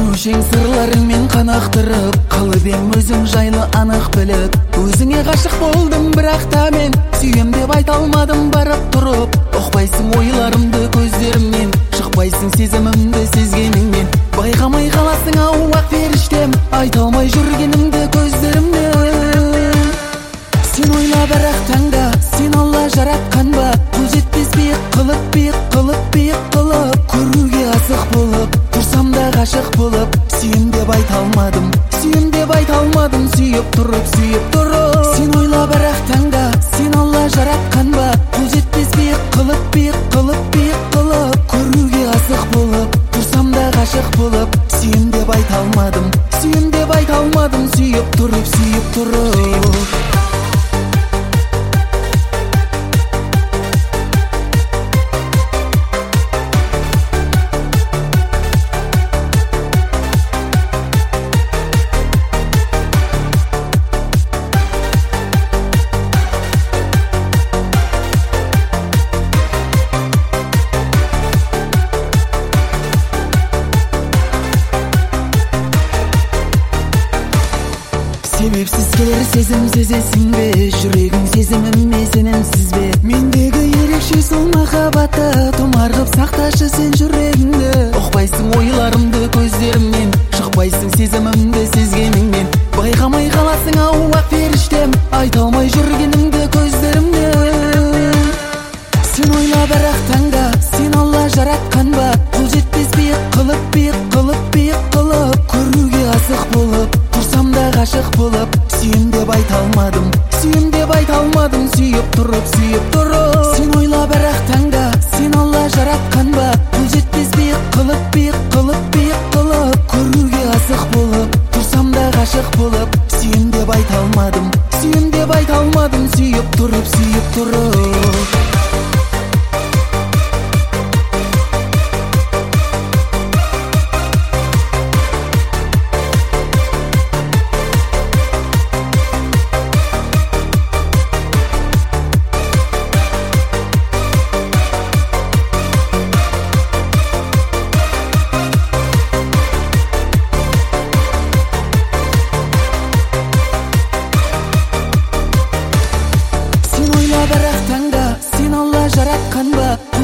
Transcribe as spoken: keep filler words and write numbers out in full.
Көрушең сырларыңмен қанақтырып, қалып ең өзің жайлы анық біліп. Өзіңе ғашық болдым, бірақ та мен сүйем деп айта алмадым барып тұрып. Ұқпайсың ойларымды көздерімнен, шықпайсың сезімімді сезгеніңмен. Байқамай қаласың ау ақ періштем, айта алмай жүргенімді көздерімнен. Сен ойла бірақ таңда, сен Алла жаратқан ба? Қол жетпес биік қылып, биік қылып, биік қылып, көруге асық болып, тұрсам да ғашық болып. Сүйем деп айта алмадым, сүйем деп айта алмадым, сүйіп тұрып, сүйіп тұрып. Сен ойла бірақ таңда, сен Алла жаратқан ба? Қол жетпес биік қылып, биік қылып, биік қылып, көруге асық болып, тұрсам да ғашық болып. Сүйем деп айта алмадым, сүйем деп айта алмадым, сүйіп тұрып, сүйіп тұрып. Себепсіз келер сезім сезесің бе? Жүрегің сезіміме сенімсіз бе? Мендегі ерекше сол махаббатты тұмар қып сақташы сен жүрегіңді. Ұқпайсың ойларымды көздерімнен, шықпайсың сезімімді сезгеніңмен. Байқамай қаласың ау ақ періштем, айта алмай жүргенімді көздерімнен. Сен ойла бірақ таңда, сен Алла жаратқан ба? Қол жетпес биік қылып, биік қылып, биік қылып, көруге асық болып, тұрсам да ғашық болып. Сүйем деп айта алмадым, сүйем деп айта алмадым, сүйіп тұрып, сүйіп тұрып. Сен ойла бірақ таңда, сен Алла жаратқан ба? Қол жетпес биік қылып, биік қылып, биік қылып, көруге асық болып, тұрсам да ғашық болып. Сүйем деп айта алмадым, сүйем деп айта алмадым, сүйіп тұрып, сүйіп тұрып. Бірақ таңда, сен Алла жаратқан ба?